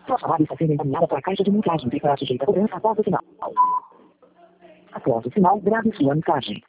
Sua chamada está sendo encaminhada para a caixa de mensagem e será sujeita a cobrança após o sinal. Após o sinal, grave sua mensagem.